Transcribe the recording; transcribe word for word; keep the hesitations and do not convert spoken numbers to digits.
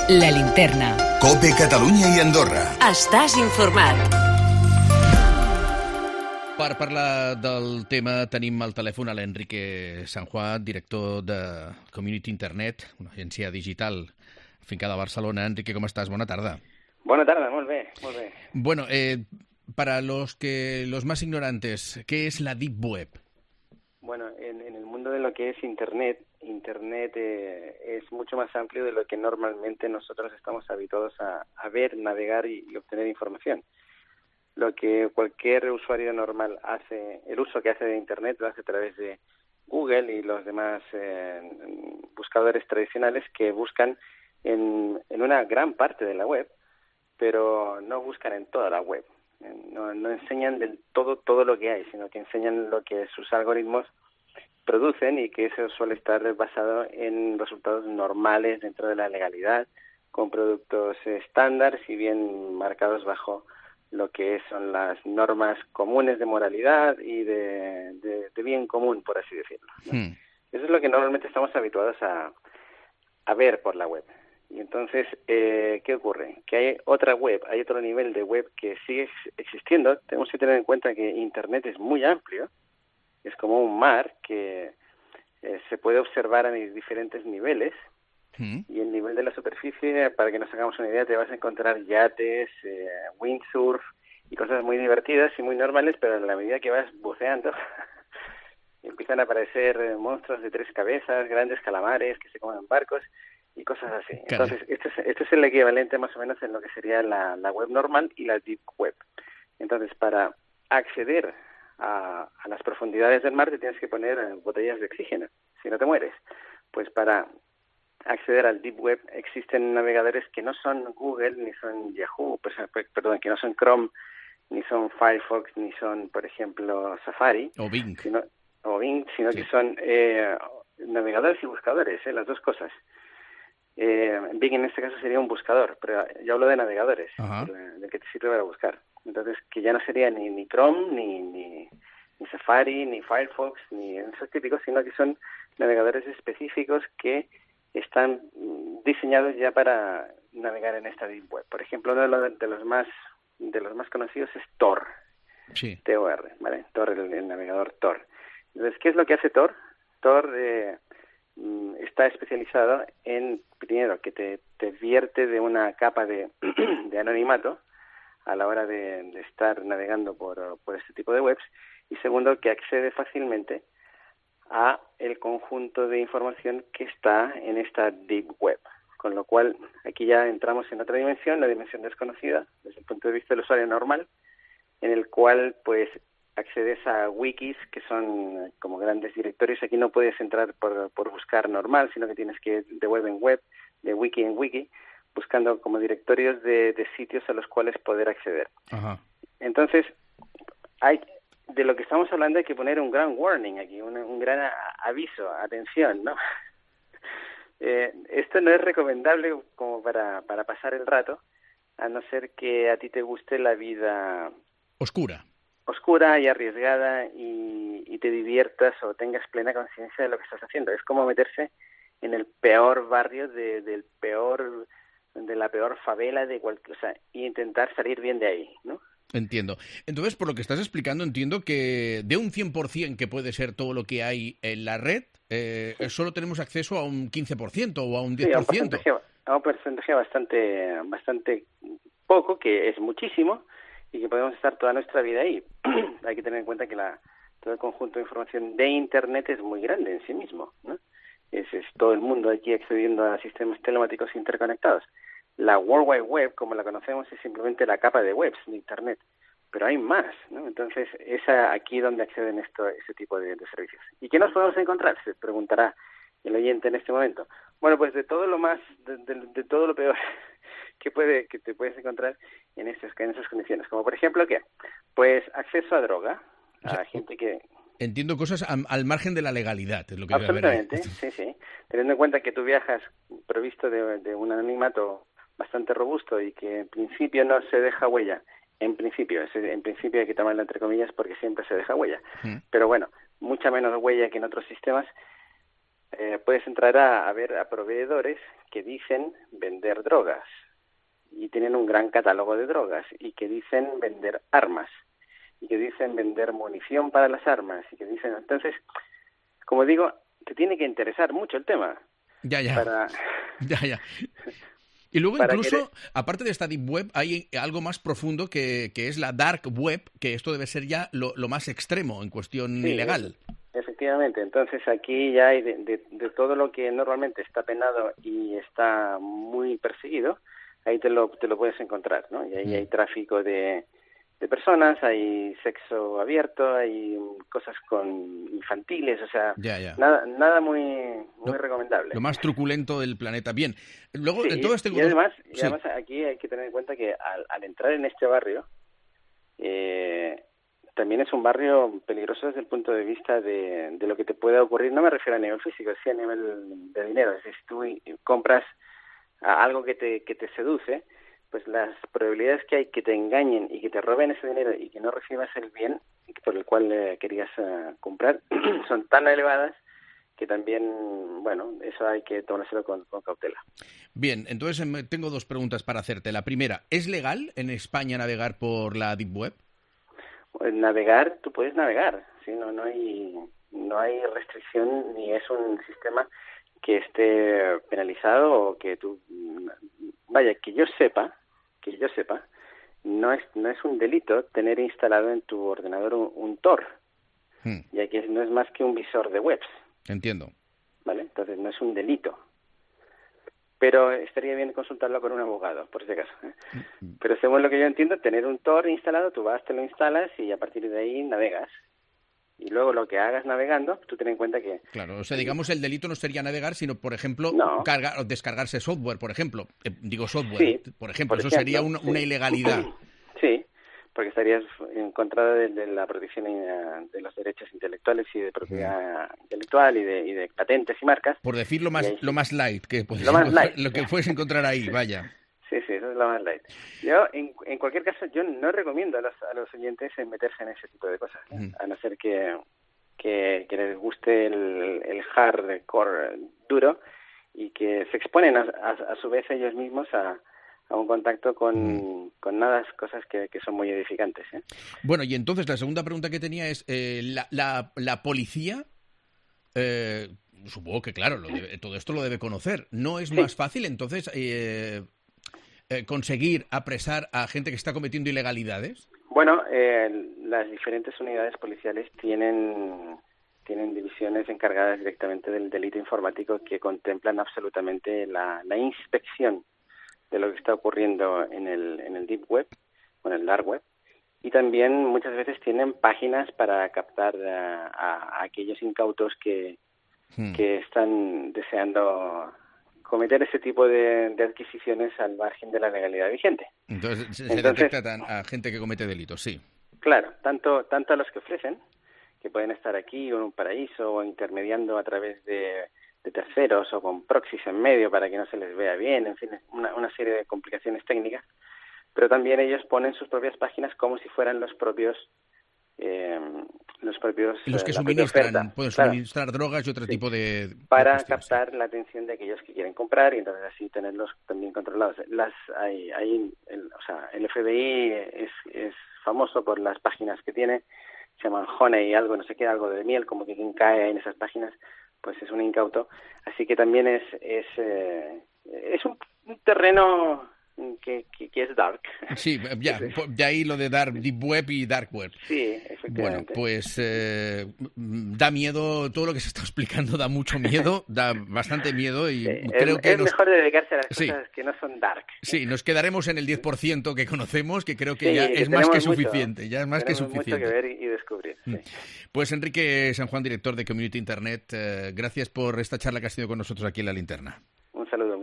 La Linterna. COPE Catalunya i Andorra. Estàs informat. Per parlar del tema tenim al telèfon a l'Enrique Sanjuán, director de Community Internet, una agència digital afincada a Barcelona. Enrique, com estàs? Bona tarda. Bona tarda, molt bé, molt bé. Bueno, eh, para los que los más ignorantes, ¿qué es la Deep Web? Bueno, en, en el mundo de lo que es Internet, Internet eh, es mucho más amplio de lo que normalmente nosotros estamos habituados a, a ver, navegar y, y obtener información. Lo que cualquier usuario normal hace, el uso que hace de Internet lo hace a través de Google y los demás eh, buscadores tradicionales que buscan en, en una gran parte de la web, pero no buscan en toda la web. No, no enseñan del todo todo lo que hay, sino que enseñan lo que sus algoritmos producen y que eso suele estar basado en resultados normales dentro de la legalidad, con productos estándar, si bien marcados bajo lo que son las normas comunes de moralidad y de, de, de bien común, por así decirlo, ¿no? Hmm. Eso es lo que normalmente estamos habituados a, a ver por la web. Y entonces, eh, ¿qué ocurre? Que hay otra web, hay otro nivel de web que sigue existiendo. Tenemos que tener en cuenta que Internet es muy amplio, es como un mar que eh, se puede observar a diferentes niveles. ¿Mm? Y el nivel de la superficie, para que nos hagamos una idea, te vas a encontrar yates, eh, windsurf y cosas muy divertidas y muy normales, pero en la medida que vas buceando empiezan a aparecer eh, monstruos de tres cabezas, grandes calamares que se comen barcos y cosas así. Entonces, este es, este es el equivalente más o menos en lo que sería la, la web normal y la deep web. Entonces, para acceder a, a las profundidades del mar te tienes que poner botellas de oxígeno, si no te mueres. Pues para acceder al deep web existen navegadores que no son Google, ni son Yahoo, pues, perdón, que no son Chrome, ni son Firefox, ni son, por ejemplo, Safari. O Bing. Sino, o Bing, sino sí. que son eh, navegadores y buscadores, eh, las dos cosas. Eh, Bing en este caso sería un buscador, pero yo hablo de navegadores, de, de que te sirve para buscar. Entonces, que ya no sería ni, ni Chrome, ni, ni, ni Safari, ni Firefox, ni esos típicos, sino que son navegadores específicos que están diseñados ya para navegar en esta deep web. Por ejemplo, uno de los, de los más de los más conocidos es Tor, sí. T O R, ¿vale? Tor, el, el navegador Tor. Entonces, ¿qué es lo que hace Tor? Tor eh, está especializado en, primero, que te, te vierte de una capa de, de anonimato a la hora de, de estar navegando por, por este tipo de webs, y segundo, que accede fácilmente a el conjunto de información que está en esta deep web. Con lo cual, aquí ya entramos en otra dimensión, la dimensión desconocida, desde el punto de vista del usuario normal, en el cual, pues, accedes a wikis, que son como grandes directorios. Aquí no puedes entrar por, por buscar normal, sino que tienes que ir de web en web, de wiki en wiki, buscando como directorios de, de sitios a los cuales poder acceder. Ajá. Entonces, hay... de lo que estamos hablando hay que poner un gran warning aquí, un, un gran aviso, atención, ¿no? eh, esto no es recomendable como para, para pasar el rato, a no ser que a ti te guste la vida oscura. Oscura y arriesgada y, y te diviertas o tengas plena conciencia de lo que estás haciendo. Es como meterse en el peor barrio de, del peor, de la peor favela de cualquier, o sea, e intentar salir bien de ahí, ¿no? Entiendo. Entonces, por lo que estás explicando, entiendo que de un cien por ciento que puede ser todo lo que hay en la red, eh, sí. solo tenemos acceso a un quince por ciento o a un diez por ciento. Sí, a un porcentaje, a un porcentaje bastante, bastante poco, que es muchísimo, y que podemos estar toda nuestra vida ahí. Hay que tener en cuenta que la, todo el conjunto de información de Internet es muy grande en sí mismo, ¿no? Es, es todo el mundo aquí accediendo a sistemas telemáticos interconectados. La World Wide Web, como la conocemos, es simplemente la capa de webs de Internet, pero hay más, ¿no? Entonces, es aquí donde acceden esto, ese tipo de, de servicios. ¿Y qué nos podemos encontrar? Se preguntará el oyente en este momento. Bueno, pues de todo lo más, de, de, de todo lo peor que puede que te puedes encontrar en esas, en esas condiciones. Como por ejemplo, ¿qué? Pues acceso a droga, a o sea, gente que... Entiendo cosas al, al margen de la legalidad, es lo que absolutamente, voy a ver. sí, sí. Teniendo en cuenta que tú viajas provisto de, de un anonimato bastante robusto y que en principio no se deja huella. En principio, en principio hay que tomarlo entre comillas porque siempre se deja huella. Mm. Pero bueno, mucha menos huella que en otros sistemas. eh, puedes entrar a, a ver a proveedores que dicen vender drogas y tienen un gran catálogo de drogas y que dicen vender armas y que dicen vender munición para las armas y que dicen... Entonces, como digo, te tiene que interesar mucho el tema. Ya, ya. Para... ya, ya. Y luego Para incluso, querer... aparte de esta Deep Web, hay algo más profundo que, que es la Dark Web, que esto debe ser ya lo, lo más extremo en cuestión sí, ilegal. Efectivamente. Entonces aquí ya hay de, de, de todo lo que normalmente está penado y está muy perseguido, ahí te lo, te lo puedes encontrar, ¿no? Y ahí mm. hay tráfico de, de personas, hay sexo abierto, hay cosas con infantiles, o sea, ya, ya. nada nada muy muy lo, recomendable. Lo más truculento del planeta. Bien, luego sí, en todo este... Y además, sí. y además aquí hay que tener en cuenta que al, al entrar en este barrio, eh, también es un barrio peligroso desde el punto de vista de, de lo que te puede ocurrir. No me refiero a nivel físico, sí a nivel de dinero. Es decir, si tú compras algo que te, que te seduce, pues las probabilidades que hay que te engañen y que te roben ese dinero y que no recibas el bien por el cual eh, querías uh, comprar son tan elevadas que también, bueno, eso hay que tomárselo con, con cautela. Bien, entonces tengo dos preguntas para hacerte. La primera, ¿es legal en España navegar por la Deep Web? Pues navegar, tú puedes navegar, ¿sí? No, no hay, no hay restricción ni es un sistema que esté penalizado o que tú... Vaya, que yo sepa, que yo sepa, no es no es un delito tener instalado en tu ordenador un, un Tor, hmm. ya que no es más que un visor de webs. Entiendo. ¿Vale? Entonces no es un delito. Pero estaría bien consultarlo con un abogado, por si acaso, ¿eh? Pero según lo que yo entiendo, tener un Tor instalado, tú vas, te lo instalas y a partir de ahí navegas. Y luego lo que hagas navegando, tú ten en cuenta que... Claro, o sea, digamos, el delito no sería navegar, sino, por ejemplo, no. cargar o descargarse software, por ejemplo. Eh, digo software, sí, por ejemplo. por Eso ejemplo, sería una, sí. una ilegalidad. Sí, porque estarías en contra de, de la protección de los derechos intelectuales y de propiedad sí. intelectual y de, y de patentes y marcas. Por decir lo más, ahí, lo más light que puedes lo, más light. lo que puedes encontrar ahí, vaya. Sí, sí, eso es lo más light. Yo, en, en cualquier caso, yo no recomiendo a los, a los oyentes en meterse en ese tipo de cosas, ¿eh? mm. a no ser que, que, que les guste el, el hardcore duro y que se exponen a, a, a su vez ellos mismos a, a un contacto con, mm. con nada, cosas que, que son muy edificantes, ¿eh? Bueno, y entonces la segunda pregunta que tenía es, eh, la, la, la policía... Eh, supongo que, claro, lo debe, todo esto lo debe conocer. ¿No es sí. más fácil, entonces, eh, eh, conseguir apresar a gente que está cometiendo ilegalidades? Bueno, eh, las diferentes unidades policiales tienen, tienen divisiones encargadas directamente del delito informático que contemplan absolutamente la, la inspección de lo que está ocurriendo en el, en el Deep Web, o en el Dark Web, y también muchas veces tienen páginas para captar a, a, a aquellos incautos que, hmm. que están deseando cometer ese tipo de, de adquisiciones al margen de la legalidad vigente. Entonces se Entonces, detecta a gente que comete delitos, sí. Claro, tanto, tanto a los que ofrecen, que pueden estar aquí o en un paraíso o intermediando a través de, de terceros o con proxies en medio para que no se les vea bien, en fin, una, una serie de complicaciones técnicas, pero también ellos ponen sus propias páginas como si fueran los propios eh, los propios los que eh, suministran pueden claro. suministrar drogas y otro sí. tipo de para de captar la atención de aquellos que quieren comprar y entonces así tenerlos también controlados. Las hay, hay el, o sea, el F B I es, es famoso por las páginas que tiene, se llaman Honey algo, no sé qué, algo de miel, como que quien cae en esas páginas pues es un incauto, así que también es es eh, es un, un terreno Que, que, que es dark. Sí, ya, de ahí lo de dar Deep Web y Dark Web. Sí, efectivamente. Bueno, pues eh, da miedo, todo lo que se está explicando da mucho miedo, da bastante miedo y sí, creo es, que... Es nos... mejor dedicarse a las sí. cosas que no son dark. Sí, nos quedaremos en el diez por ciento que conocemos, que creo que sí, ya que es más que mucho, suficiente, ya es más que suficiente. Mucho que ver y descubrir. Sí. Pues Enrique San Juan, director de Community Internet, eh, gracias por esta charla que has tenido con nosotros aquí en La Linterna. Un saludo.